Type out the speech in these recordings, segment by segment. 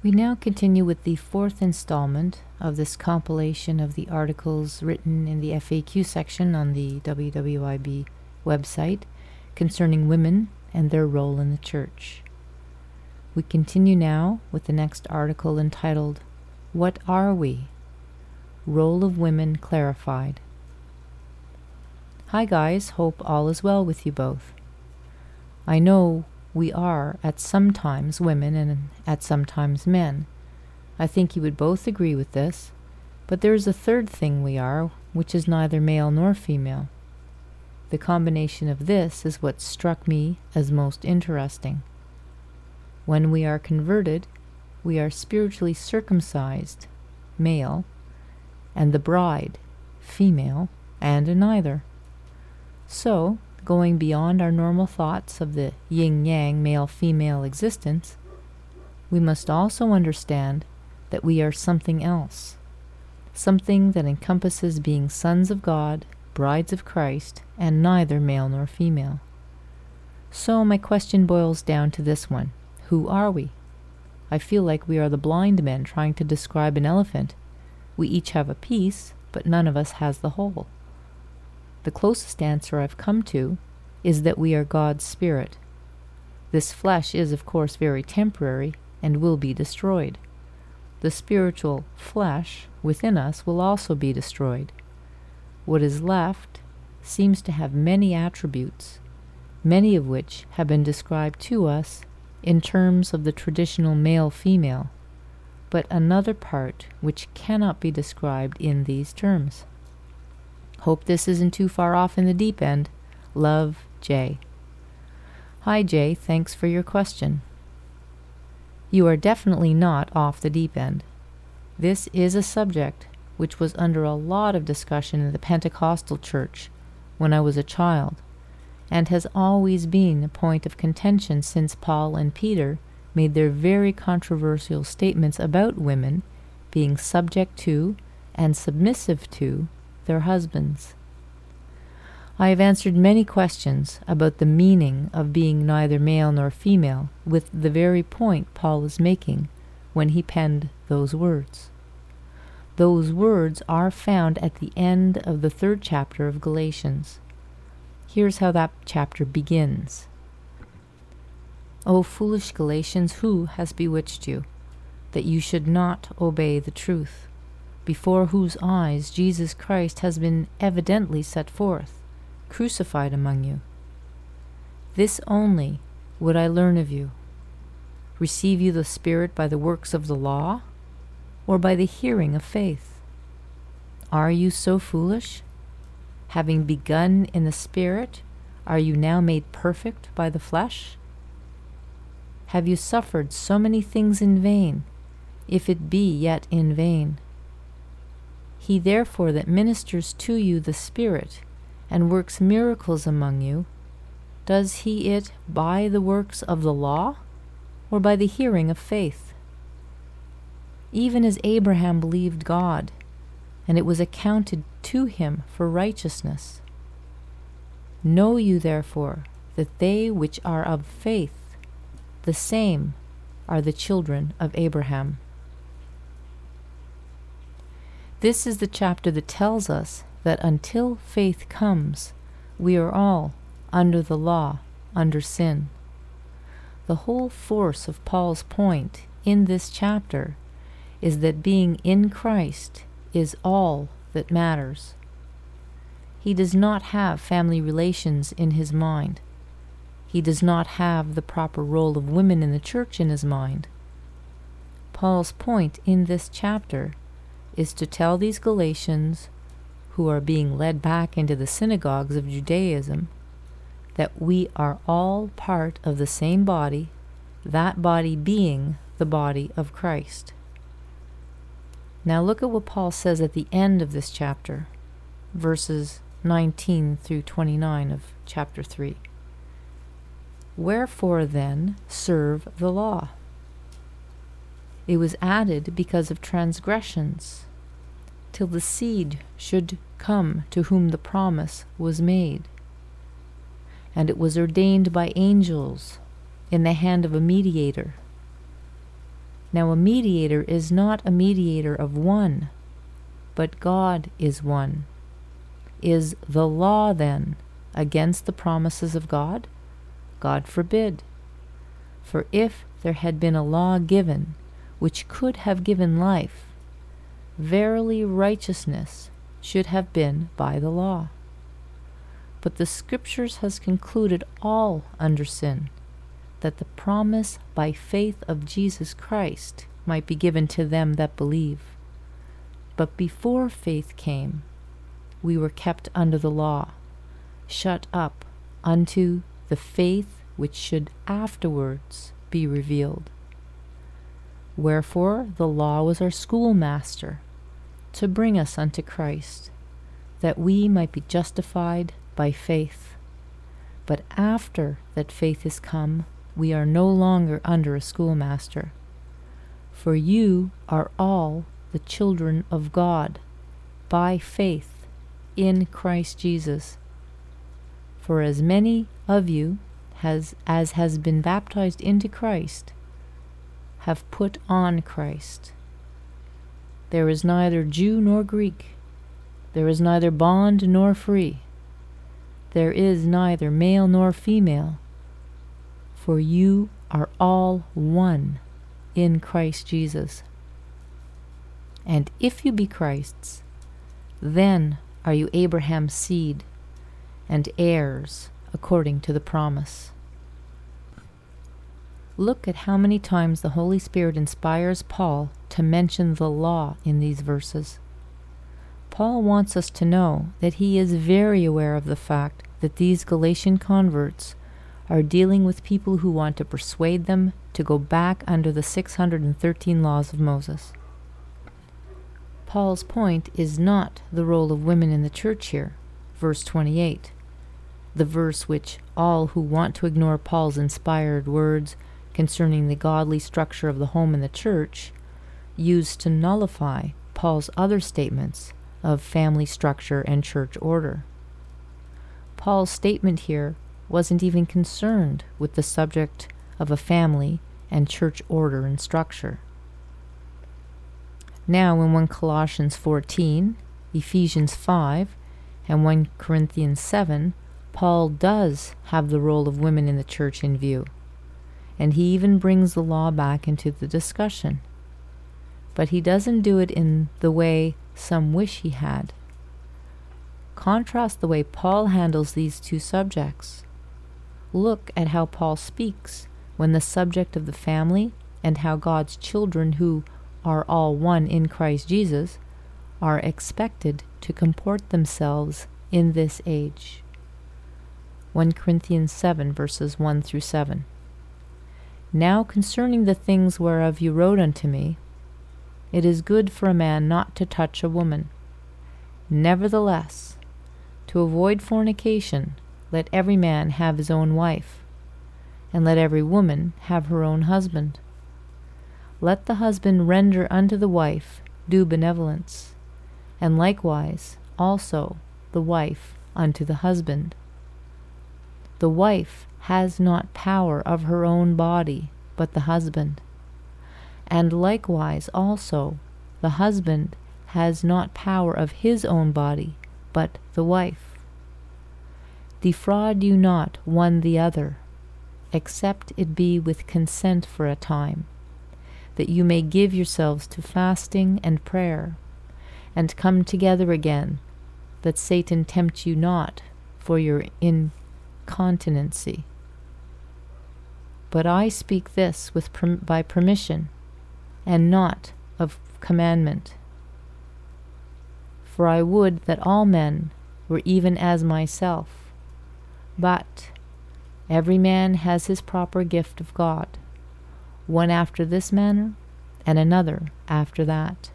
We now continue with the fourth installment of this compilation of the articles written in the FAQ section on the WWIB website concerning women and their role in the church. We continue now with the next article entitled, What Are We? Role of Women Clarified. Hi guys, hope all is well with you both. I know we are at some times women and at some times men. I think you would both agree with this, but there is a third thing we are, which is neither male nor female. The combination of this is what struck me as most interesting. When we are converted, we are spiritually circumcised, male, and the bride, female, and a neither. So, going beyond our normal thoughts of the yin-yang male-female existence, we must also understand that we are something else, something that encompasses being sons of God, brides of Christ, and neither male nor female. So my question boils down to this one. Who are we? I feel like we are the blind men trying to describe an elephant. We each have a piece, but none of us has the whole. The closest answer I've come to is that we are God's Spirit. This flesh is, of course, very temporary and will be destroyed. The spiritual flesh within us will also be destroyed. What is left seems to have many attributes, many of which have been described to us in terms of the traditional male-female, but another part which cannot be described in these terms. Hope this isn't too far off in the deep end. Love, Jay. Hi, Jay. Thanks for your question. You are definitely not off the deep end. This is a subject which was under a lot of discussion in the Pentecostal church when I was a child, and has always been a point of contention since Paul and Peter made their very controversial statements about women being subject to and submissive to their husbands. I have answered many questions about the meaning of being neither male nor female with the very point Paul is making when he penned those words. Those words are found at the end of the 3rd chapter of Galatians. Here's how that chapter begins. O foolish Galatians, who has bewitched you, that you should not obey the truth, before whose eyes Jesus Christ has been evidently set forth, crucified among you? This only would I learn of you. Receive you the Spirit by the works of the law, or by the hearing of faith? Are you so foolish? Having begun in the Spirit, are you now made perfect by the flesh? Have you suffered so many things in vain, if it be yet in vain? He therefore that ministers to you the Spirit, and works miracles among you, does he it by the works of the law, or by the hearing of faith? Even as Abraham believed God, and it was accounted to him for righteousness. Know you therefore that they which are of faith, the same are the children of Abraham. This is the chapter that tells us that until faith comes, we are all under the law, under sin. The whole force of Paul's point in this chapter is that being in Christ is all that matters. He does not have family relations in his mind. He does not have the proper role of women in the church in his mind. Paul's point in this chapter is to tell these Galatians, who are being led back into the synagogues of Judaism, that we are all part of the same body, that body being the body of Christ. Now look at what Paul says at the end of this chapter, verses 19 through 29 of chapter 3. Wherefore then serve the law? It was added because of transgressions, till the seed should come to whom the promise was made. And it was ordained by angels in the hand of a mediator. Now a mediator is not a mediator of one, but God is one. Is the law, then, against the promises of God? God forbid. For if there had been a law given, which could have given life, verily righteousness should have been by the law. But the Scriptures has concluded all under sin, that the promise by faith of Jesus Christ might be given to them that believe. But before faith came, we were kept under the law, shut up unto the faith which should afterwards be revealed. Wherefore the law was our schoolmaster, to bring us unto Christ, that we might be justified by faith. But after that faith is come, we are no longer under a schoolmaster. For you are all the children of God, by faith in Christ Jesus. For as many of you as has been baptized into Christ have put on Christ. There is neither Jew nor Greek, there is neither bond nor free, there is neither male nor female, for you are all one in Christ Jesus. And if you be Christ's, then are you Abraham's seed, and heirs according to the promise. Look at how many times the Holy Spirit inspires Paul to mention the law in these verses. Paul wants us to know that he is very aware of the fact that these Galatian converts are dealing with people who want to persuade them to go back under the 613 laws of Moses. Paul's point is not the role of women in the church here, verse 28, the verse which all who want to ignore Paul's inspired words concerning the godly structure of the home and the church use to nullify Paul's other statements of family structure and church order. Paul's statement here wasn't even concerned with the subject of a family and church order and structure. Now in 1 Colossians 14, Ephesians 5, and 1 Corinthians 7, Paul does have the role of women in the church in view, and he even brings the law back into the discussion. But he doesn't do it in the way some wish he had. Contrast the way Paul handles these two subjects. Look at how Paul speaks when the subject of the family and how God's children who are all one in Christ Jesus are expected to comport themselves in this age. 1 Corinthians 7, verses 1 through 7. Now concerning the things whereof you wrote unto me, it is good for a man not to touch a woman. Nevertheless, to avoid fornication, let every man have his own wife, and let every woman have her own husband. Let the husband render unto the wife due benevolence, and likewise also the wife unto the husband. The wife has not power of her own body, but the husband. And likewise also the husband has not power of his own body, but the wife. Defraud you not one the other, except it be with consent for a time, that you may give yourselves to fasting and prayer, and come together again, that Satan tempt you not for your incontinency. But I speak this by permission, and not of commandment. For I would that all men were even as myself, but every man has his proper gift of God, one after this manner, and another after that.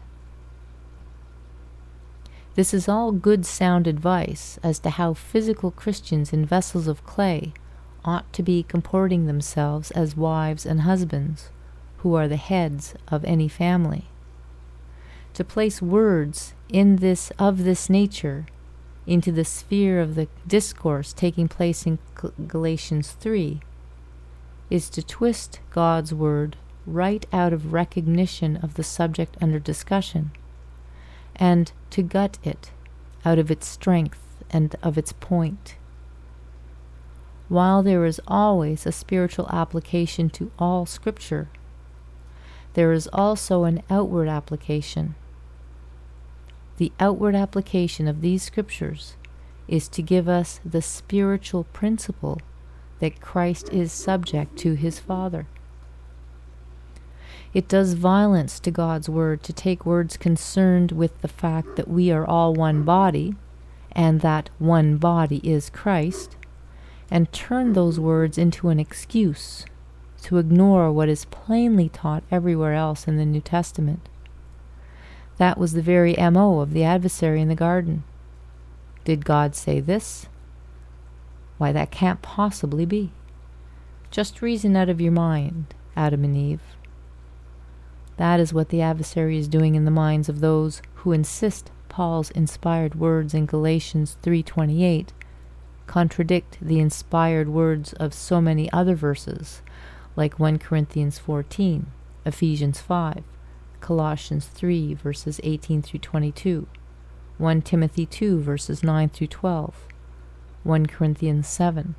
This is all good sound advice as to how physical Christians in vessels of clay ought to be comporting themselves as wives and husbands, who are the heads of any family. To place words of this nature into the sphere of the discourse taking place in Galatians 3 is to twist God's word right out of recognition of the subject under discussion, and to gut it out of its strength and of its point. While there is always a spiritual application to all Scripture, there is also an outward application. The outward application of these Scriptures is to give us the spiritual principle that Christ is subject to his Father. It does violence to God's Word to take words concerned with the fact that we are all one body, and that one body is Christ, and turn those words into an excuse to ignore what is plainly taught everywhere else in the New Testament. That was the very MO of the adversary in the garden. Did God say this? Why, that can't possibly be. Just reason out of your mind, Adam and Eve. That is what the adversary is doing in the minds of those who insist Paul's inspired words in Galatians 3:28 contradict the inspired words of so many other verses, like 1 Corinthians 14, Ephesians 5, Colossians 3, verses 18 through 22, 1 Timothy 2, verses 9 through 12, 1 Corinthians 7.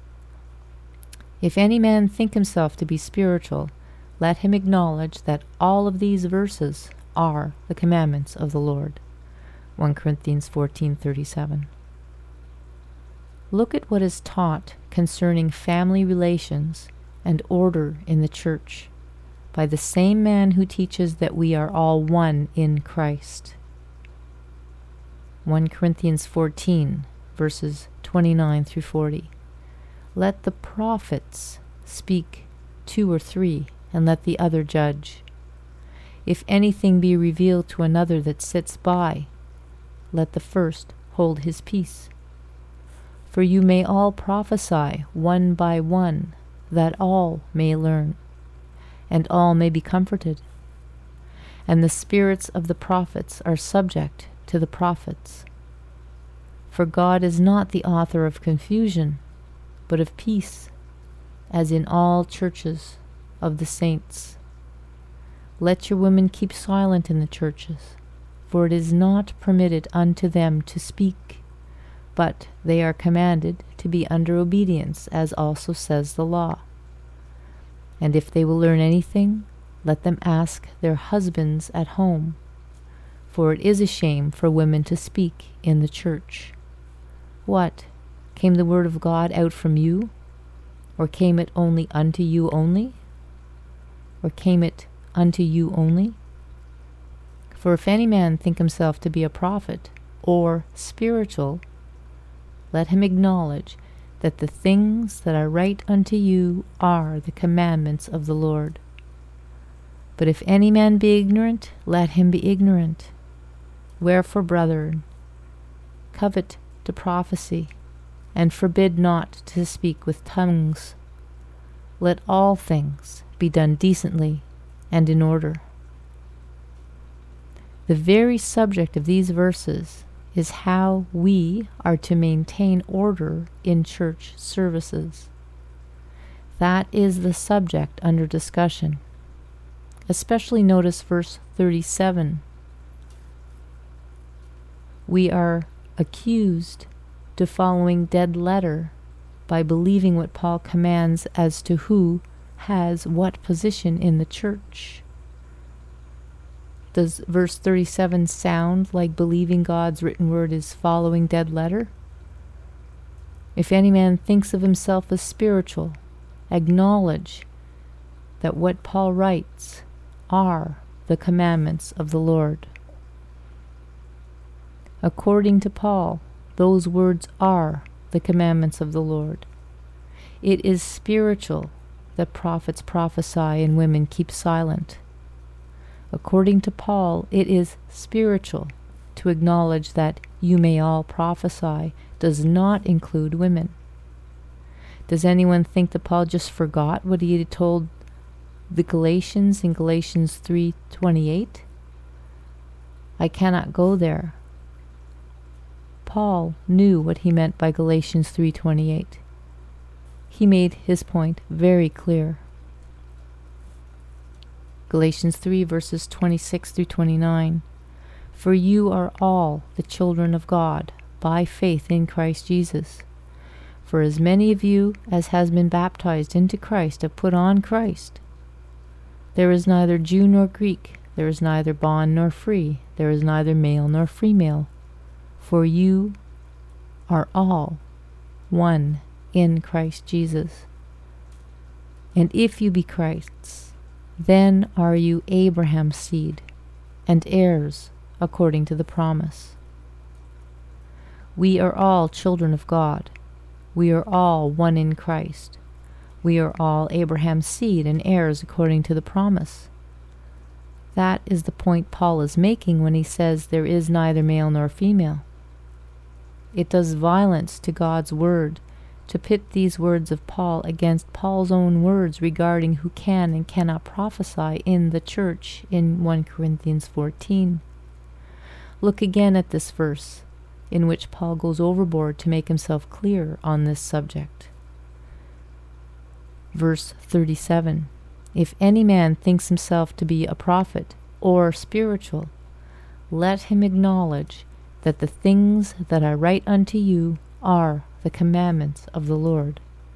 If any man think himself to be spiritual, let him acknowledge that all of these verses are the commandments of the Lord. 1 Corinthians 14:37. Look at what is taught concerning family relations and order in the church by the same man who teaches that we are all one in Christ. 1 Corinthians 14, verses 29 through 40. Let the prophets speak 2 or 3, and let the other judge. If anything be revealed to another that sits by, let the first hold his peace. For you may all prophesy one by one, that all may learn, and all may be comforted. And the spirits of the prophets are subject to the prophets. For God is not the author of confusion, but of peace, as in all churches of the saints. Let your women keep silent in the churches, for it is not permitted unto them to speak, but they are commanded to be under obedience, as also says the law. And if they will learn anything, let them ask their husbands at home, for it is a shame for women to speak in the church. What? Came the word of God out from you? Or came it only unto you only? Or came it unto you only? For if any man think himself to be a prophet, or spiritual, let him acknowledge that the things that I write unto you are the commandments of the Lord. But if any man be ignorant, let him be ignorant. Wherefore, brethren, covet to prophecy, and forbid not to speak with tongues. Let all things be done decently and in order. The very subject of these verses is how we are to maintain order in church services. That is the subject under discussion. Especially notice verse 37. We are accused to following dead letter by believing what Paul commands as to who has what position in the church. Does verse 37 sound like believing God's written word is following dead letter? If any man thinks of himself as spiritual, acknowledge that what Paul writes are the commandments of the Lord. According to Paul, those words are the commandments of the Lord. It is spiritual that prophets prophesy and women keep silent. According to Paul, it is spiritual to acknowledge that you may all prophesy does not include women. Does anyone think that Paul just forgot what he had told the Galatians in Galatians 3:28? I cannot go there. Paul knew what he meant by Galatians 3:28. He made his point very clear. Galatians 3 verses 26 through 29. For you are all the children of God by faith in Christ Jesus. For as many of you as has been baptized into Christ have put on Christ. There is neither Jew nor Greek, there is neither bond nor free, there is neither male nor female, for you are all one in Christ Jesus. And if you be Christ's, then are you Abraham's seed, and heirs according to the promise. We are all children of God. We are all one in Christ. We are all Abraham's seed and heirs according to the promise. That is the point Paul is making when he says there is neither male nor female. It does violence to God's word to pit these words of Paul against Paul's own words regarding who can and cannot prophesy in the church in 1 Corinthians 14. Look again at this verse, in which Paul goes overboard to make himself clear on this subject. Verse 37, If any man thinks himself to be a prophet or spiritual, let him acknowledge that the things that I write unto you are the commandments of the Lord.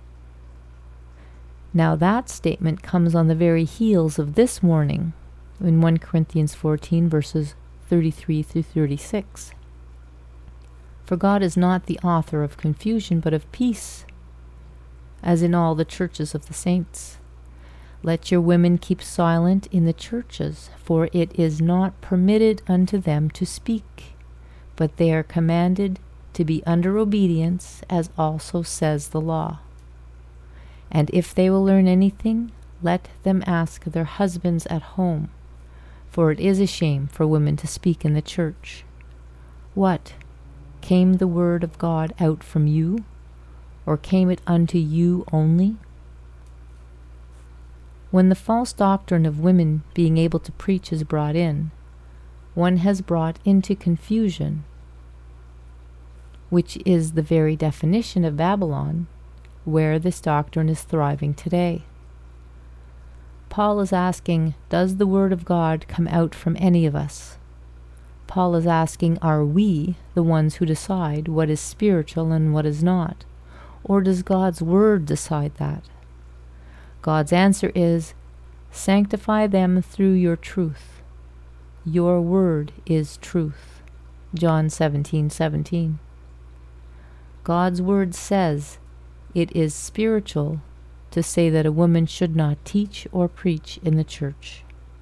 Now that statement comes on the very heels of this warning in 1 Corinthians 14 verses 33 through 36. For God is not the author of confusion, but of peace, as in all the churches of the saints. Let your women keep silent in the churches, for it is not permitted unto them to speak, but they are commanded to be under obedience, as also says the law. And if they will learn anything, let them ask their husbands at home, for it is a shame for women to speak in the church. What? Came the word of God out from you, or came it unto you only? When the false doctrine of women being able to preach is brought in, one has brought into confusion, which is the very definition of Babylon, where this doctrine is thriving today. Paul is asking, does the word of God come out from any of us? Paul is asking, are we the ones who decide what is spiritual and what is not? Or does God's word decide that? God's answer is, sanctify them through your truth. Your word is truth. John 17:17. God's word says it is spiritual to say that a woman should not teach or preach in the church.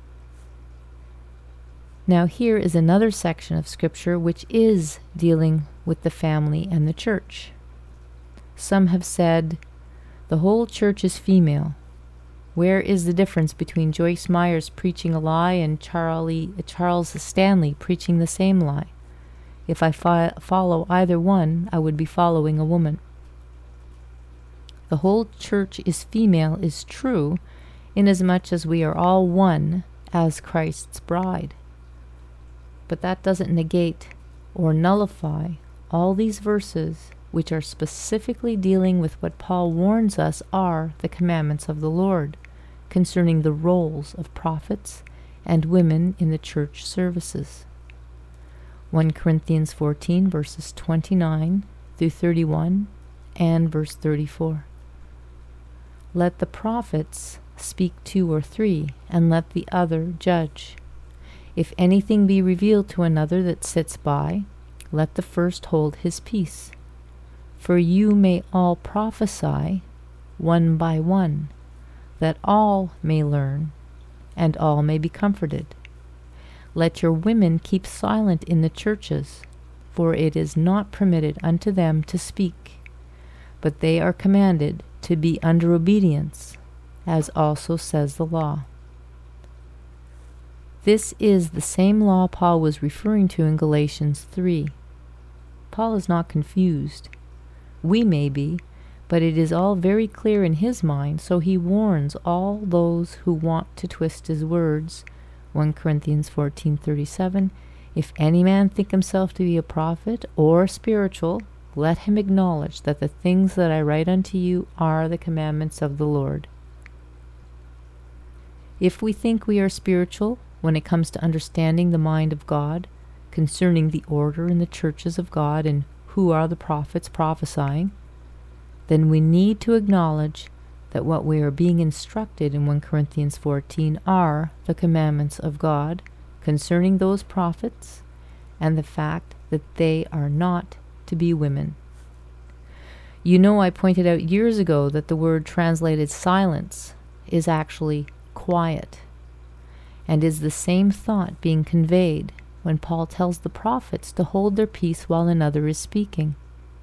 Now here is another section of Scripture which is dealing with the family and the church. Some have said, the whole church is female. Where is the difference between Joyce Myers preaching a lie and Charles Stanley preaching the same lie? If I follow either one, I would be following a woman. The whole church is female is true, inasmuch as we are all one as Christ's bride. But that doesn't negate or nullify all these verses which are specifically dealing with what Paul warns us are the commandments of the Lord concerning the roles of prophets and women in the church services. 1 Corinthians 14 verses 29 through 31 and verse 34. Let the prophets speak 2 or 3, and let the other judge. If anything be revealed to another that sits by, let the first hold his peace. For you may all prophesy one by one, that all may learn, and all may be comforted. Let your women keep silent in the churches, for it is not permitted unto them to speak, but they are commanded to be under obedience, as also says the law. This is the same law Paul was referring to in Galatians 3. Paul is not confused. We may be, but it is all very clear in his mind, so he warns all those who want to twist his words. 1 Corinthians 14:37, if any man think himself to be a prophet or spiritual, let him acknowledge that the things that I write unto you are the commandments of the Lord. If we think we are spiritual when it comes to understanding the mind of God, concerning the order in the churches of God and who are the prophets prophesying, then we need to acknowledge that what we are being instructed in 1 Corinthians 14 are the commandments of God concerning those prophets and the fact that they are not to be women. You know, I pointed out years ago that the word translated silence is actually quiet, and is the same thought being conveyed when Paul tells the prophets to hold their peace while another is speaking.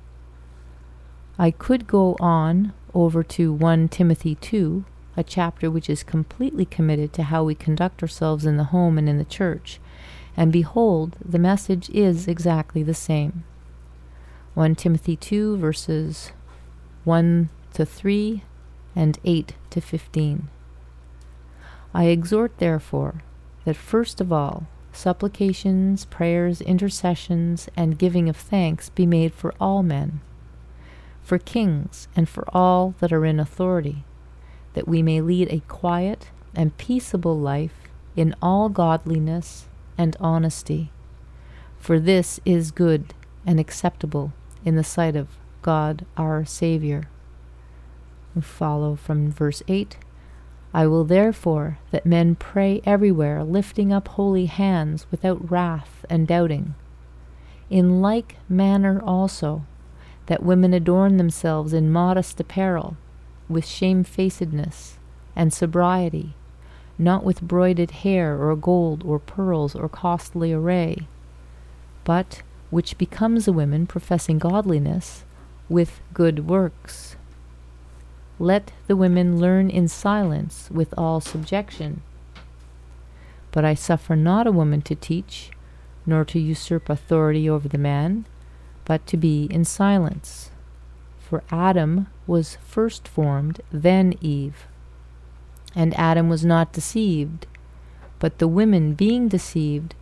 I could go on over to 1 Timothy 2, a chapter which is completely committed to how we conduct ourselves in the home and in the church, and behold, the message is exactly the same. 1 Timothy 2, verses 1 to 3 and 8 to 15. I exhort, therefore, that first of all, supplications, prayers, intercessions, and giving of thanks be made for all men, for kings, and for all that are in authority, that we may lead a quiet and peaceable life in all godliness and honesty. For this is good and acceptable in the sight of God our Savior. We follow from verse 8. I will therefore that men pray everywhere, lifting up holy hands without wrath and doubting. In like manner also, that women adorn themselves in modest apparel, with shamefacedness and sobriety, not with broided hair or gold or pearls or costly array, but which becomes a woman professing godliness with good works. Let the women learn in silence with all subjection. But I suffer not a woman to teach, nor to usurp authority over the man, but to be in silence. For Adam was first formed, then Eve. And Adam was not deceived, but the woman being deceived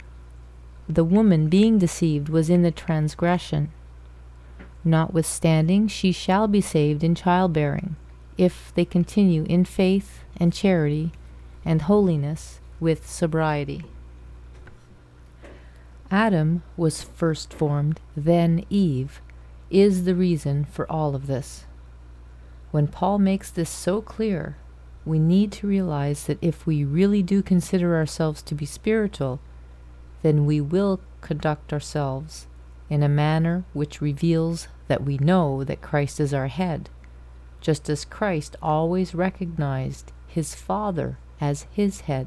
was in the transgression. Notwithstanding, she shall be saved in childbearing, if they continue in faith and charity and holiness with sobriety. Adam was first formed, then Eve, is the reason for all of this. When Paul makes this so clear, we need to realize that if we really do consider ourselves to be spiritual, then we will conduct ourselves in a manner which reveals that we know that Christ is our head, just as Christ always recognized his Father as his head.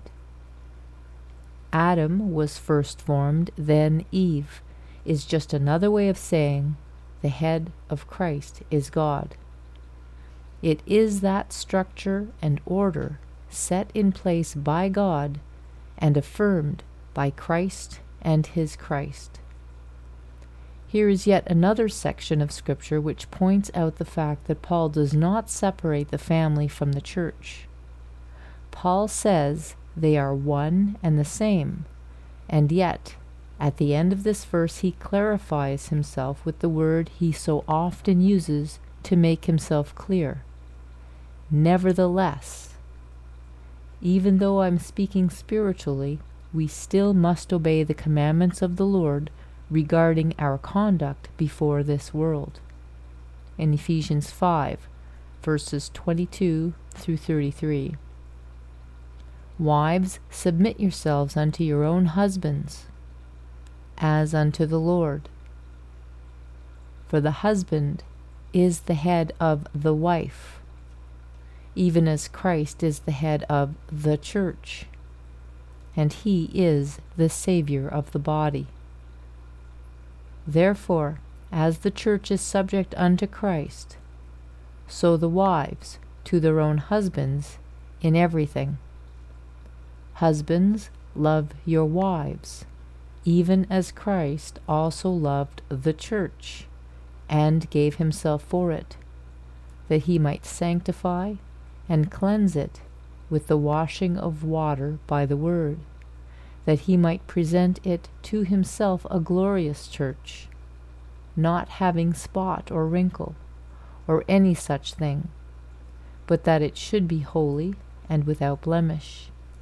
Adam was first formed, then Eve, is just another way of saying the head of Christ is God. It is that structure and order set in place by God and affirmed by Christ and his Christ. Here is yet another section of Scripture which points out the fact that Paul does not separate the family from the church. Paul says they are one and the same, and yet, at the end of this verse, he clarifies himself with the word he so often uses to make himself clear. Nevertheless, even though I'm speaking spiritually, we still must obey the commandments of the Lord regarding our conduct before this world. In Ephesians 5, verses 22 through 33. Wives, submit yourselves unto your own husbands, as unto the Lord. For the husband is the head of the wife, even as Christ is the head of the church, and he is the Savior of the body. Therefore, as the church is subject unto Christ, so the wives to their own husbands in everything. Husbands, love your wives, even as Christ also loved the church, and gave himself for it, that he might sanctify and cleanse it with the washing of water by the word, that he might present it to himself a glorious church, not having spot or wrinkle, or any such thing, but that it should be holy and without blemish.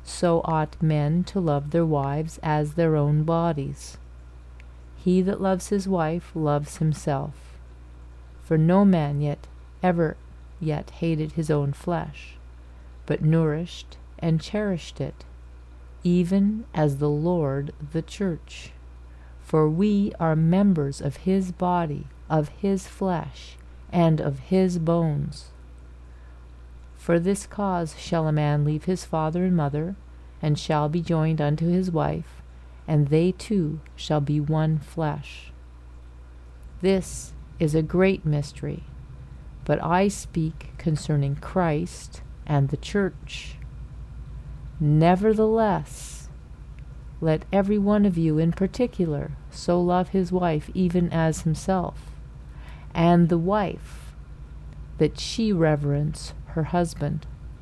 so ought men to love their wives as their own bodies. He that loves his wife loves himself. For no man ever yet hated his own flesh, but nourished and cherished it, even as the Lord the church. For we are members of his body, of his flesh, and of his bones. For this cause shall a man leave his father and mother, and shall be joined unto his wife, and they two shall be one flesh. This is a great mystery, but I speak concerning Christ and the church. Nevertheless, let every one of you in particular so love his wife even as himself, and the wife, that she reverence her husband.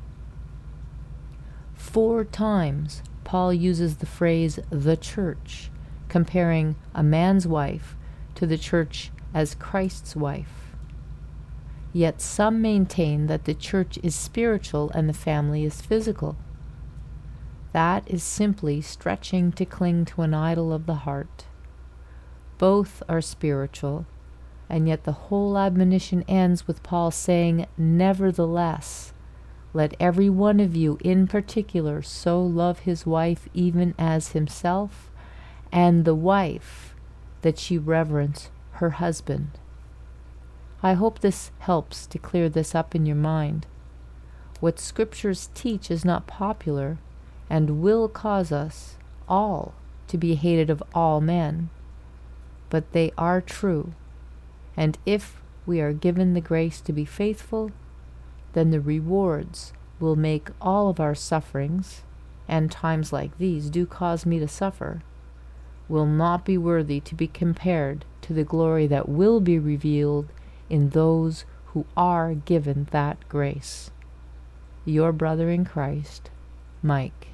4 times Paul uses the phrase the church, comparing a man's wife to the church as Christ's wife. Yet some maintain that the church is spiritual and the family is physical. That is simply stretching to cling to an idol of the heart. Both are spiritual, and yet the whole admonition ends with Paul saying, "Nevertheless, let every one of you in particular so love his wife even as himself, and the wife, that she reverence her husband." I hope this helps to clear this up in your mind. What scriptures teach is not popular, and will cause us all to be hated of all men, but they are true, and if we are given the grace to be faithful, then the rewards will make all of our sufferings, and times like these do cause me to suffer, will not be worthy to be compared to the glory that will be revealed in those who are given that grace. Your brother in Christ, Mike.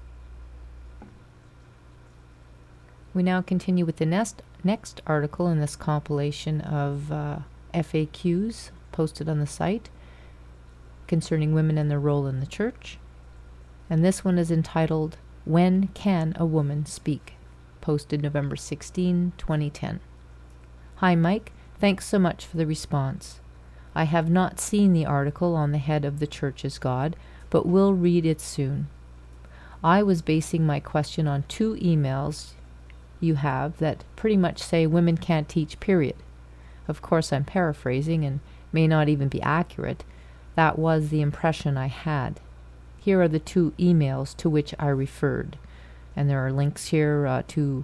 We now continue with the next article in this compilation of FAQs posted on the site concerning women and their role in the church. And this one is entitled, "When Can a Woman Speak?" posted November 16, 2010. Hi Mike, thanks so much for the response. I have not seen the article on the head of the Church is God, but will read it soon. I was basing my question on 2 emails you have that pretty much say women can't teach, period. Of course, I'm paraphrasing and may not even be accurate. That was the impression I had. Here are the 2 emails to which I referred. And there are links here to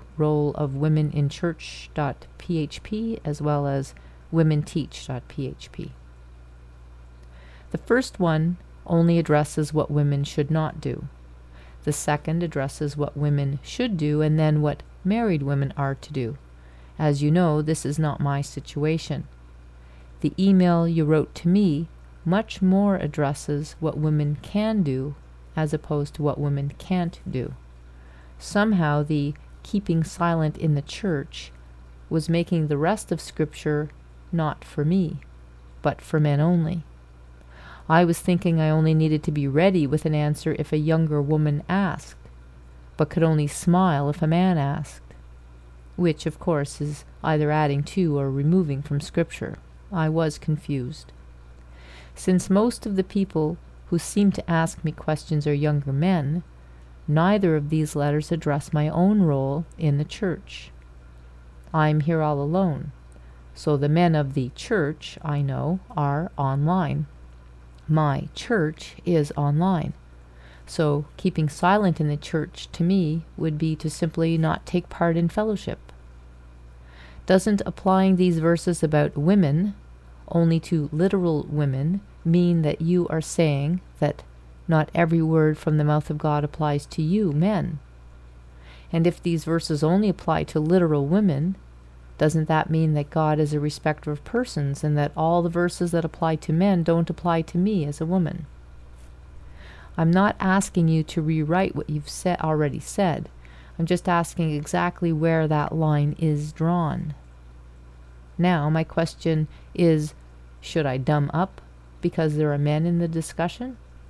roleofwomeninchurch.php as well as womenteach.php. The first one only addresses what women should not do. The second addresses what women should do and then what married women are to do. As you know, this is not my situation. The email you wrote to me much more addresses what women can do as opposed to what women can't do. Somehow the keeping silent in the church was making the rest of Scripture not for me, but for men only. I was thinking I only needed to be ready with an answer if a younger woman asked, but could only smile if a man asked, which, of course, is either adding to or removing from Scripture. I was confused. Since most of the people who seem to ask me questions are younger men, neither of these letters address my own role in the church. I'm here all alone, so the men of the church, I know, are online. My church is online. So keeping silent in the church to me would be to simply not take part in fellowship. Doesn't applying these verses about women only to literal women mean that you are saying that not every word from the mouth of God applies to you, men? And if these verses only apply to literal women, doesn't that mean that God is a respecter of persons and that all the verses that apply to men don't apply to me as a woman? I'm not asking you to rewrite what you've already said. I'm just asking exactly where that line is drawn. Now, my question is, should I dumb up because there are men in the discussion?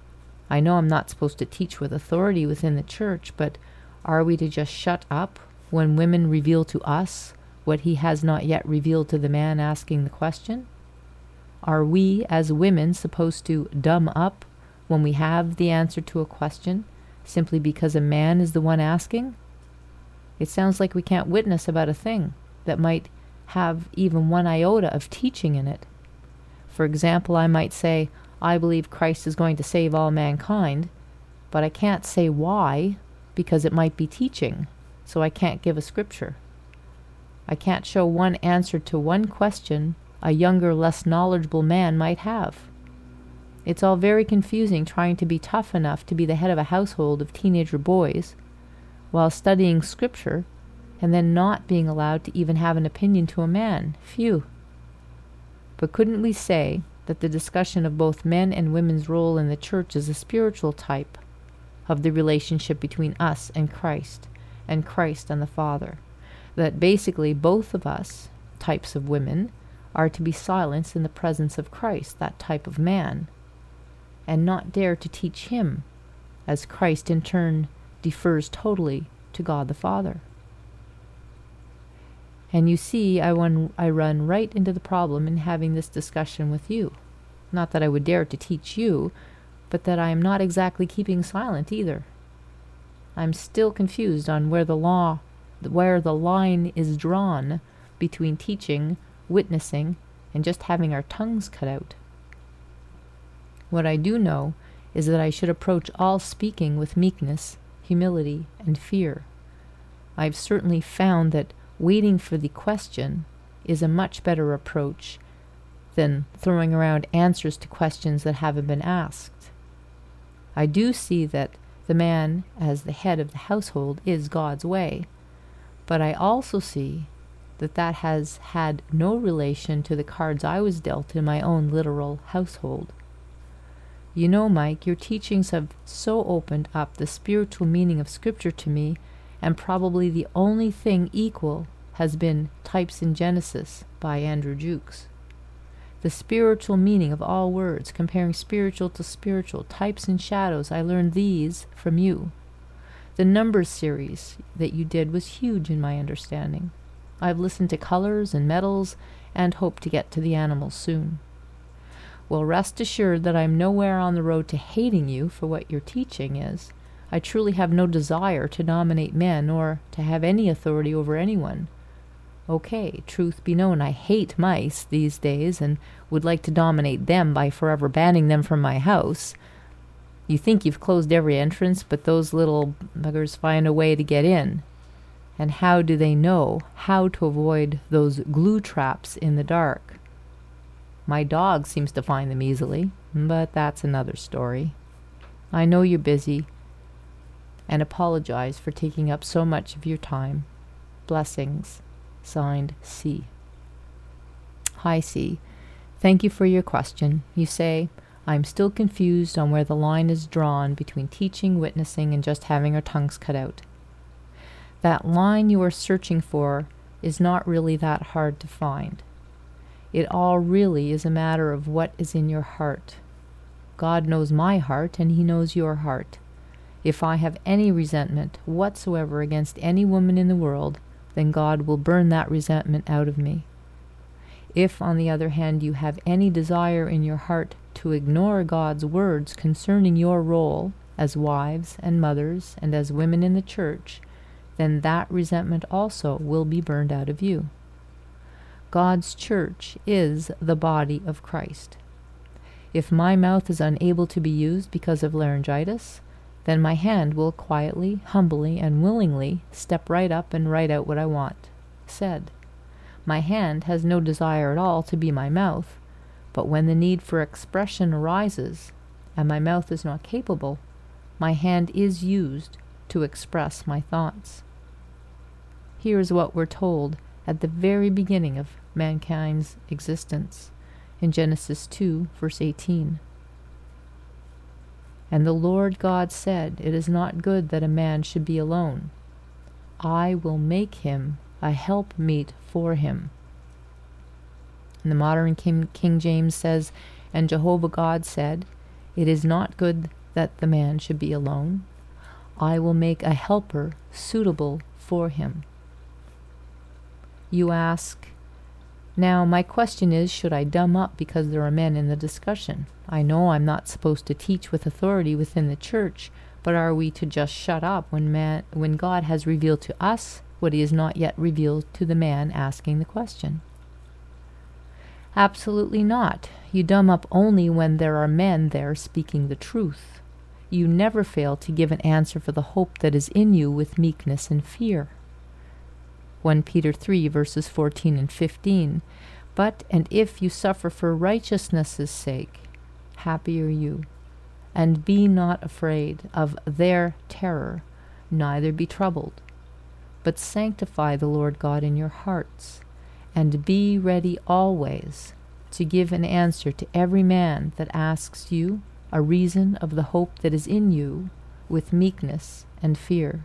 I know I'm not supposed to teach with authority within the church, but are we to just shut up when women reveal to us what he has not yet revealed to the man asking the question? Are we, as women, supposed to dumb up when we have the answer to a question, simply because a man is the one asking? It sounds like we can't witness about a thing that might have even one iota of teaching in it. For example, I might say, I believe Christ is going to save all mankind, but I can't say why, because it might be teaching, so I can't give a scripture. I can't show one answer to one question a younger, less knowledgeable man might have. It's all very confusing trying to be tough enough to be the head of a household of teenager boys, while studying scripture, and then not being allowed to even have an opinion to a man. Phew. But couldn't we say that the discussion of both men and women's role in the church is a spiritual type of the relationship between us and Christ and the Father? That basically both of us, types of women, are to be silenced in the presence of Christ, that type of man, and not dare to teach him, as Christ in turn defers totally to God the Father. And you see, I run right into the problem in having this discussion with you. Not that I would dare to teach you, but that I am not exactly keeping silent either. I'm still confused on where the line is drawn between teaching, witnessing, and just having our tongues cut out. What I do know is that I should approach all speaking with meekness, humility, and fear. I've certainly found that waiting for the question is a much better approach than throwing around answers to questions that haven't been asked. I do see that the man, as the head of the household, is God's way, but I also see that that has had no relation to the cards I was dealt in my own literal household. You know, Mike, your teachings have so opened up the spiritual meaning of Scripture to me, and probably the only thing equal has been Types in Genesis by Andrew Jukes. The spiritual meaning of all words, comparing spiritual to spiritual, types and shadows, I learned these from you. The Numbers series that you did was huge in my understanding. I've listened to colors and metals and hope to get to the animals soon. Well, rest assured that I'm nowhere on the road to hating you for what your teaching is. I truly have no desire to dominate men or to have any authority over anyone. Okay, truth be known, I hate mice these days and would like to dominate them by forever banning them from my house. You think you've closed every entrance, but those little buggers find a way to get in. And how do they know how to avoid those glue traps in the dark? My dog seems to find them easily, but that's another story. I know you're busy, and apologize for taking up so much of your time. Blessings. Signed, C. Hi, C. Thank you for your question. You say, I'm still confused on where the line is drawn between teaching, witnessing, and just having our tongues cut out. That line you are searching for is not really that hard to find. It all really is a matter of what is in your heart. God knows my heart, and He knows your heart. If I have any resentment whatsoever against any woman in the world, then God will burn that resentment out of me. If, on the other hand, you have any desire in your heart to ignore God's words concerning your role as wives and mothers and as women in the church, then that resentment also will be burned out of you. God's church is the body of Christ. If my mouth is unable to be used because of laryngitis, then my hand will quietly, humbly, and willingly step right up and write out what I want said. My hand has no desire at all to be my mouth, but when the need for expression arises, and my mouth is not capable, my hand is used to express my thoughts. Here is what we're told at the very beginning of mankind's existence, in Genesis 2, verse 18. And the Lord God said, It is not good that a man should be alone. I will make him a helpmeet for him. And the modern King James says, And Jehovah God said, It is not good that the man should be alone. I will make a helper suitable for him. You ask, now my question is, should I dumb up because there are men in the discussion? I know I'm not supposed to teach with authority within the church, but are we to just shut up when God has revealed to us what he has not yet revealed to the man asking the question? Absolutely not. You dumb up only when there are men there speaking the truth. You never fail to give an answer for the hope that is in you with meekness and fear. 1 Peter 3 verses 14 and 15. But, and if you suffer for righteousness' sake, happy are you. And be not afraid of their terror, neither be troubled. But sanctify the Lord God in your hearts, and be ready always to give an answer to every man that asks you a reason of the hope that is in you with meekness and fear.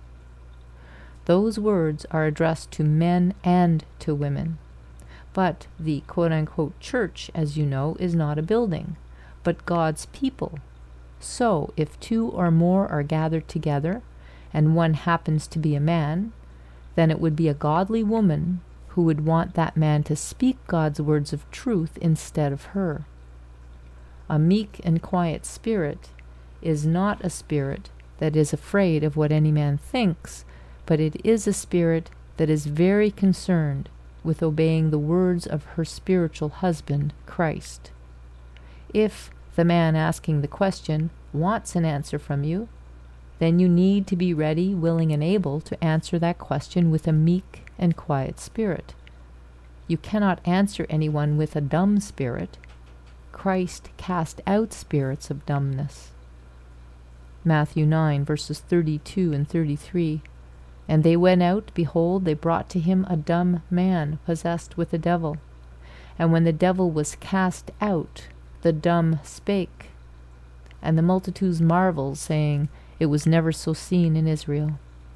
Those words are addressed to men and to women. But the quote-unquote church, as you know, is not a building, but God's people. So, if two or more are gathered together, and one happens to be a man, then it would be a godly woman who would want that man to speak God's words of truth instead of her. A meek and quiet spirit is not a spirit that is afraid of what any man thinks, but it is a spirit that is very concerned with obeying the words of her spiritual husband, Christ. If the man asking the question wants an answer from you, then you need to be ready, willing, and able to answer that question with a meek and quiet spirit. You cannot answer anyone with a dumb spirit. Christ cast out spirits of dumbness. Matthew 9, verses 32 and 33. And they went out, behold, they brought to him a dumb man, possessed with a devil. And when the devil was cast out, the dumb spake. And the multitudes marveled, saying, it was never so seen in Israel.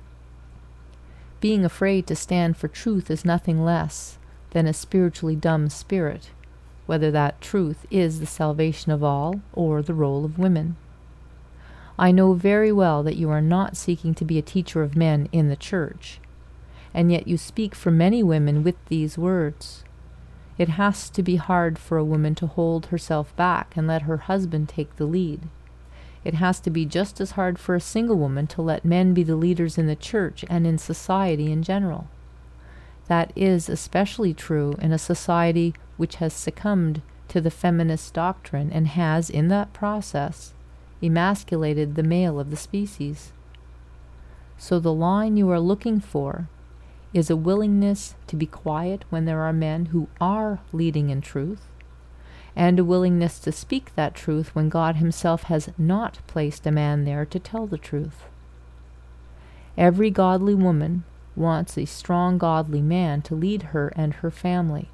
Being afraid to stand for truth is nothing less than a spiritually dumb spirit, whether that truth is the salvation of all or the role of women. I know very well that you are not seeking to be a teacher of men in the church, and yet you speak for many women with these words. It has to be hard for a woman to hold herself back and let her husband take the lead. It has to be just as hard for a single woman to let men be the leaders in the church and in society in general. That is especially true in a society which has succumbed to the feminist doctrine and has, in that process, emasculated the male of the species. So the line you are looking for is a willingness to be quiet when there are men who are leading in truth, and a willingness to speak that truth when God himself has not placed a man there to tell the truth. Every godly woman wants a strong godly man to lead her and her family.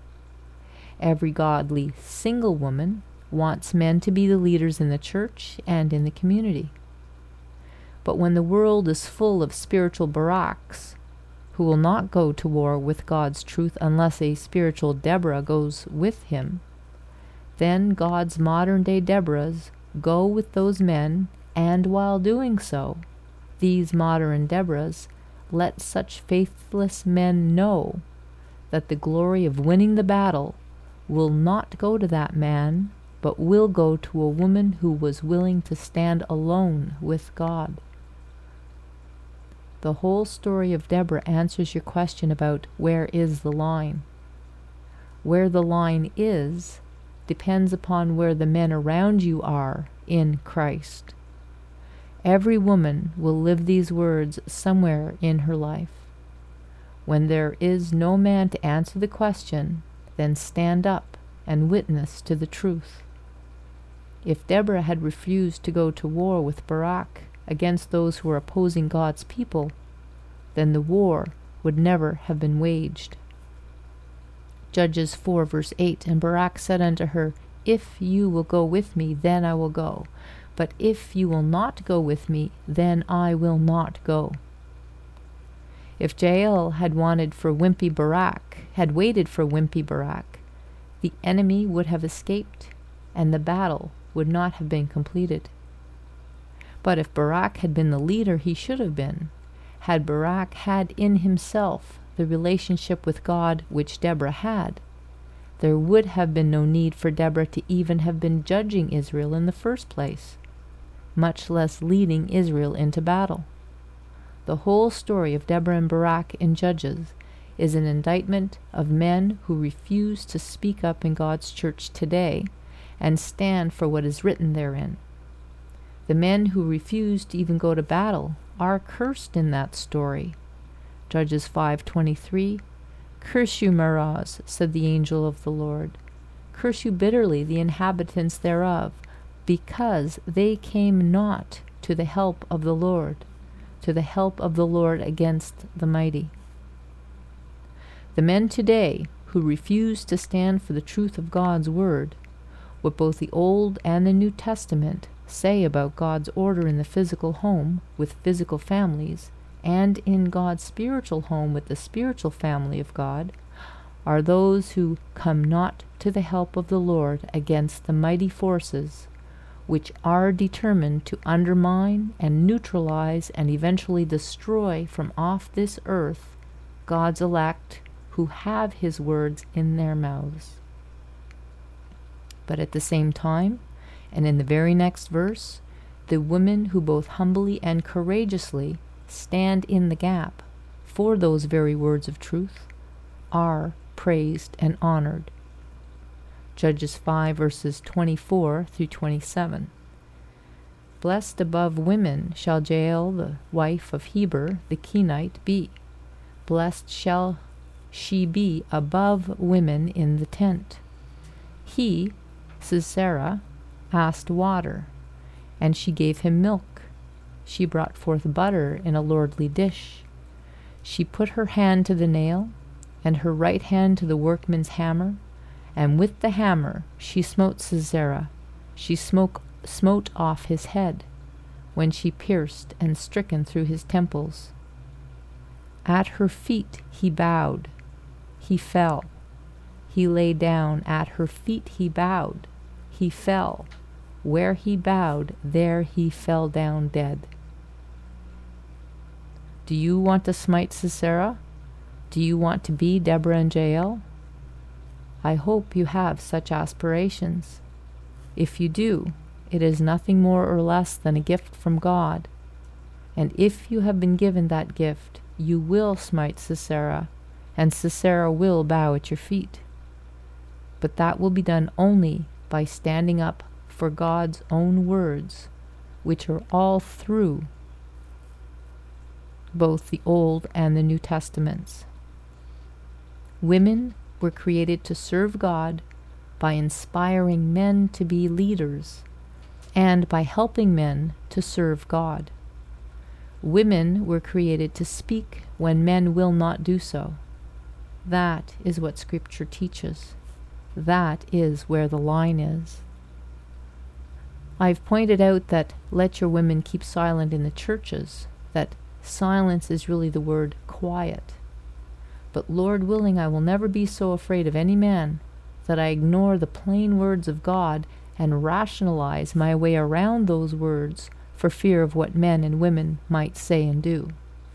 Every godly single woman wants men to be the leaders in the church and in the community. But when the world is full of spiritual Baraks, who will not go to war with God's truth unless a spiritual Deborah goes with him, then God's modern-day Deborahs go with those men, and while doing so, these modern Deborahs let such faithless men know that the glory of winning the battle will not go to that man, but will go to a woman who was willing to stand alone with God. The whole story of Deborah answers your question about where is the line. Where the line is depends upon where the men around you are in Christ. Every woman will live these words somewhere in her life. When there is no man to answer the question, then stand up and witness to the truth. If Deborah had refused to go to war with Barak against those who were opposing God's people, then the war would never have been waged. Judges 4 verse 8, and Barak said unto her, If you will go with me, then I will go. But if you will not go with me, then I will not go. If Jael had waited for wimpy Barak, the enemy would have escaped, and the battle would not have been completed. But if Barak had been the leader he should have been, had Barak had in himself the relationship with God which Deborah had, there would have been no need for Deborah to even have been judging Israel in the first place, much less leading Israel into battle. The whole story of Deborah and Barak in Judges is an indictment of men who refuse to speak up in God's church today and stand for what is written therein. The men who refuse to even go to battle are cursed in that story. Judges 5:23, "Curse you, Meroz," said the angel of the Lord. "Curse you bitterly, the inhabitants thereof, because they came not to the help of the Lord against the mighty." The men today who refuse to stand for the truth of God's word, what both the Old and the New Testament say about God's order in the physical home with physical families, and in God's spiritual home with the spiritual family of God, are those who come not to the help of the Lord against the mighty forces which are determined to undermine and neutralize and eventually destroy from off this earth God's elect who have his words in their mouths. But at the same time, and in the very next verse, the women who both humbly and courageously stand in the gap for those very words of truth are praised and honored. Judges 5 verses 24 through 27. "Blessed above women shall Jael the wife of Heber the Kenite be. Blessed shall she be above women in the tent. He, Sisera, asked water, and she gave him milk. She brought forth butter in a lordly dish. She put her hand to the nail, and her right hand to the workman's hammer, and with the hammer she smote Sisera. She smote off his head, when she pierced and stricken through his temples. At her feet he bowed. He fell. He lay down. At her feet he bowed. He fell. Where he bowed, there he fell down dead." Do you want to smite Sisera? Do you want to be Deborah and Jael? I hope you have such aspirations. If you do, it is nothing more or less than a gift from God. And if you have been given that gift, you will smite Sisera, and Sisera will bow at your feet. But that will be done only by standing up for God's own words, which are all through both the Old and the New Testaments. Women were created to serve God by inspiring men to be leaders and by helping men to serve God. Women were created to speak when men will not do so. That is what Scripture teaches. That is where the line is. I've pointed out that let your women keep silent in the churches, that silence is really the word quiet. But Lord willing, I will never be so afraid of any man that I ignore the plain words of God and rationalize my way around those words for fear of what men and women might say and do.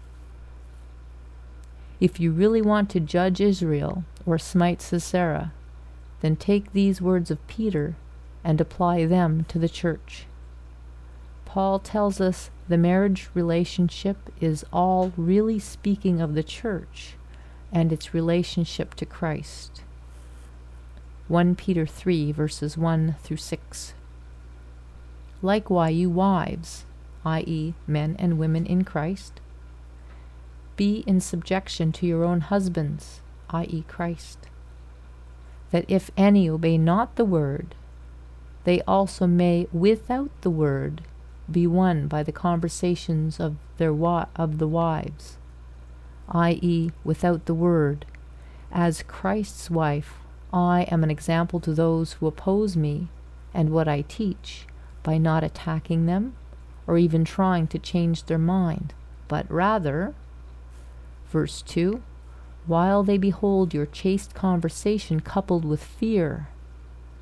If you really want to judge Israel or smite Sisera, then take these words of Peter and apply them to the church. Paul tells us the marriage relationship is all really speaking of the church and its relationship to Christ. 1 Peter 3 verses 1 through 6. Likewise, you wives, i.e., men and women in Christ, be in subjection to your own husbands, i.e., Christ, that if any obey not the word, they also may without the word be won by the conversations of the wives, i.e., without the word. As Christ's wife, I am an example to those who oppose me and what I teach, by not attacking them or even trying to change their mind, but rather, verse 2, while they behold your chaste conversation coupled with fear,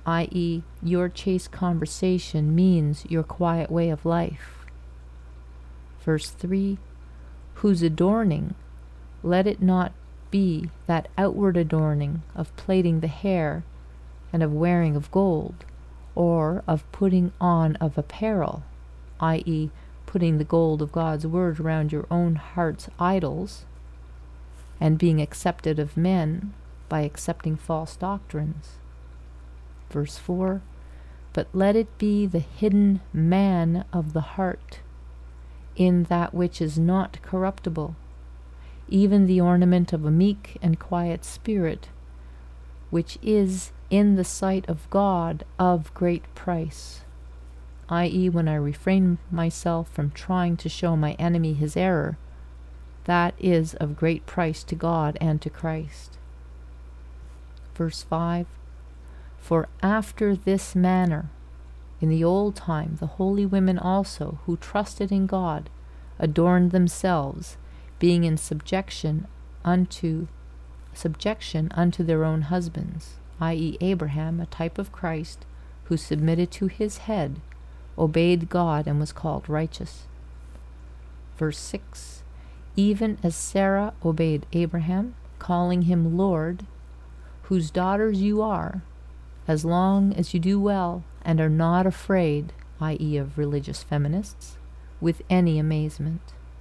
i.e., your chaste conversation means your quiet way of life. Verse 3, whose adorning, let it not be that outward adorning of plaiting the hair and of wearing of gold, or of putting on of apparel, i.e., putting the gold of God's word around your own heart's idols, and being accepted of men by accepting false doctrines. Verse 4, but let it be the hidden man of the heart, in that which is not corruptible, even the ornament of a meek and quiet spirit, which is in the sight of God of great price, i.e., when I refrain myself from trying to show my enemy his error, that is of great price to God and to Christ. Verse 5, for after this manner, in the old time, the holy women also, who trusted in God, adorned themselves, being in subjection unto their own husbands, i.e., Abraham, a type of Christ, who submitted to his head, obeyed God, and was called righteous. Verse 6, even as Sarah obeyed Abraham, calling him Lord, whose daughters you are, as long as you do well and are not afraid, i.e., of religious feminists, with any amazement.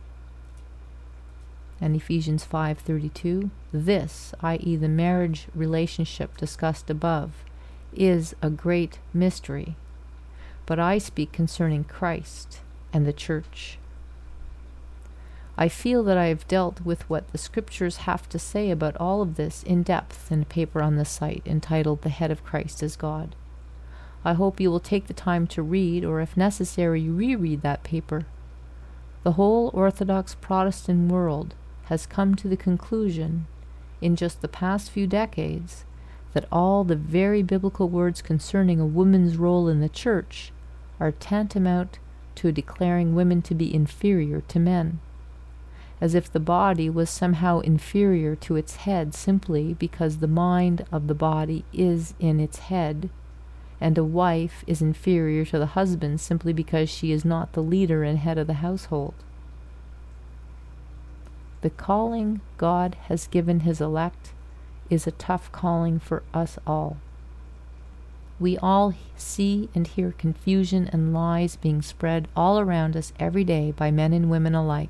And Ephesians 5:32, this, i.e., the marriage relationship discussed above, is a great mystery, but I speak concerning Christ and the church. I feel that I have dealt with what the scriptures have to say about all of this in depth in a paper on the site entitled The Head of Christ is God. I hope you will take the time to read, or if necessary, reread that paper. The whole Orthodox Protestant world has come to the conclusion, in just the past few decades, that all the very biblical words concerning a woman's role in the church are tantamount to declaring women to be inferior to men, as if the body was somehow inferior to its head simply because the mind of the body is in its head, and a wife is inferior to the husband simply because she is not the leader and head of the household. The calling God has given his elect is a tough calling for us all. We all see and hear confusion and lies being spread all around us every day by men and women alike.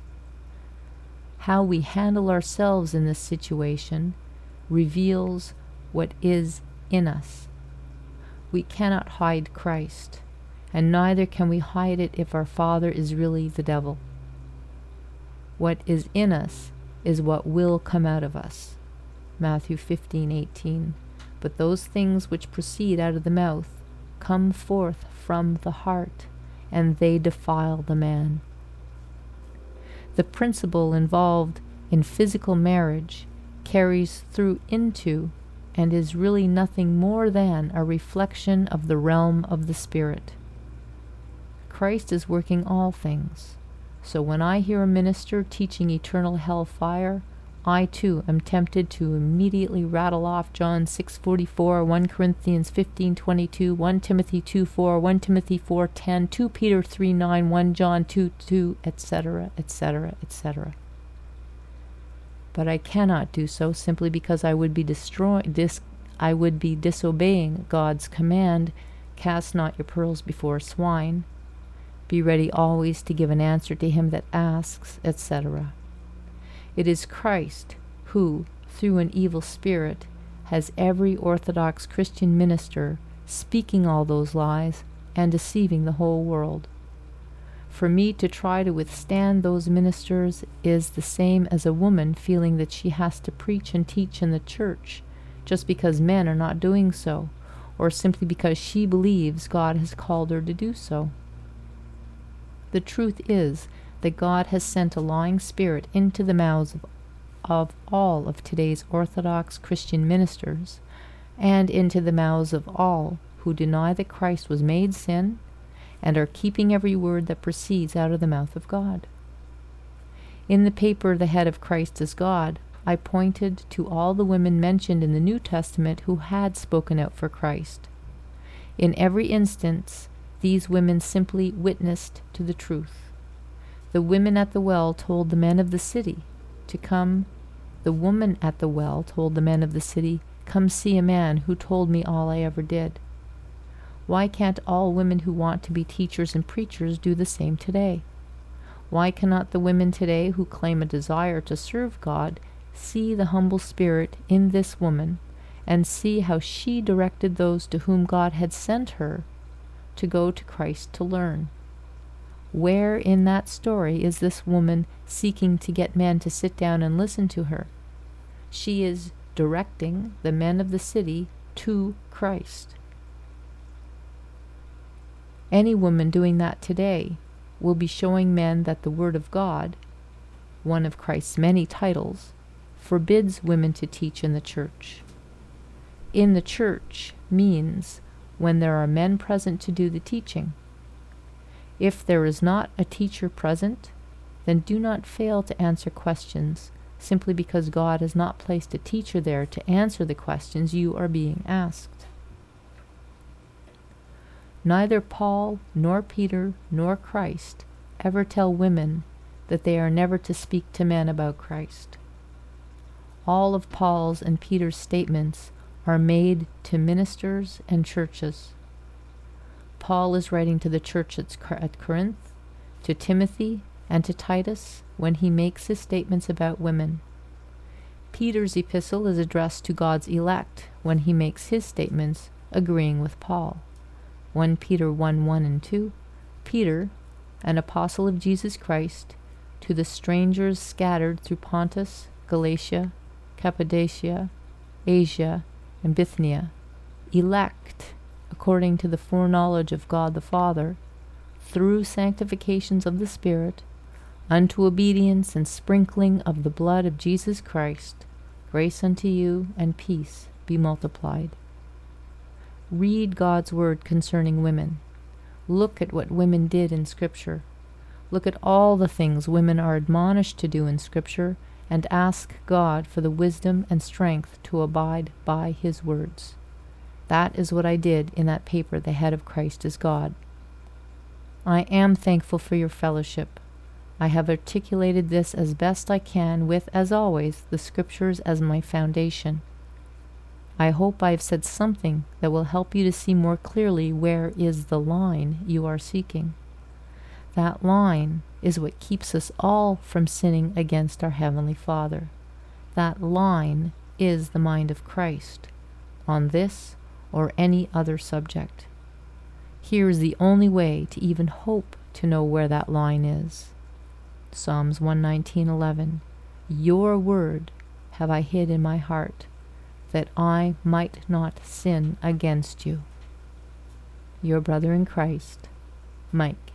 How we handle ourselves in this situation reveals what is in us. We cannot hide Christ, and neither can we hide it if our father is really the devil. What is in us is what will come out of us. Matthew 15:18. But those things which proceed out of the mouth come forth from the heart, and they defile the man. The principle involved in physical marriage carries through into and is really nothing more than a reflection of the realm of the Spirit. Christ is working all things. So when I hear a minister teaching eternal hell fire, I too am tempted to immediately rattle off John 6:44, 1 Corinthians 15:22, 1 Timothy 2:4, 1 Timothy 4:10, 2 Peter 3:9, 1 John 2:2, etc., etc., etc. But I cannot do so simply because I would be disobeying God's command, cast not your pearls before swine, be ready always to give an answer to him that asks, etc. It is Christ who, through an evil spirit, has every Orthodox Christian minister speaking all those lies and deceiving the whole world. For me to try to withstand those ministers is the same as a woman feeling that she has to preach and teach in the church just because men are not doing so, or simply because she believes God has called her to do so. The truth is that God has sent a lying spirit into the mouths of all of today's Orthodox Christian ministers, and into the mouths of all who deny that Christ was made sin and are keeping every word that proceeds out of the mouth of God. In the paper The Head of Christ is God, I pointed to all the women mentioned in the New Testament who had spoken out for Christ, In every instance, these women simply witnessed to the truth. The women at the well told the men of the city to come. The woman at the well told the men of the city, "Come see a man who told me all I ever did." Why can't all women who want to be teachers and preachers do the same today? Why cannot the women today who claim a desire to serve God see the humble spirit in this woman and see how she directed those to whom God had sent her to go to Christ to learn? Where in that story is this woman seeking to get men to sit down and listen to her? She is directing the men of the city to Christ. Any woman doing that today will be showing men that the Word of God, one of Christ's many titles, forbids women to teach in the church. In the church means when there are men present to do the teaching. If there is not a teacher present, then do not fail to answer questions simply because God has not placed a teacher there to answer the questions you are being asked. Neither Paul, nor Peter, nor Christ ever tell women that they are never to speak to men about Christ. All of Paul's and Peter's statements are made to ministers and churches. Paul is writing to the church at Corinth, to Timothy, and to Titus when he makes his statements about women. Peter's epistle is addressed to God's elect when he makes his statements agreeing with Paul. 1 Peter 1:1 and 2, Peter, an apostle of Jesus Christ, to the strangers scattered through Pontus, Galatia, Cappadocia, Asia, and Bithynia, elect according to the foreknowledge of God the Father, through sanctifications of the Spirit, unto obedience and sprinkling of the blood of Jesus Christ, grace unto you and peace be multiplied. Read God's word concerning women. Look at what women did in Scripture. Look at all the things women are admonished to do in Scripture, and ask God for the wisdom and strength to abide by His words. That is what I did in that paper, The Head of Christ is God. I am thankful for your fellowship. I have articulated this as best I can with, as always, the Scriptures as my foundation. I hope I have said something that will help you to see more clearly where is the line you are seeking. That line is what keeps us all from sinning against our Heavenly Father. That line is the mind of Christ on this or any other subject. Here is the only way to even hope to know where that line is. Psalms 119:11. Your word have I hid in my heart, that I might not sin against you. Your brother in Christ, Mike.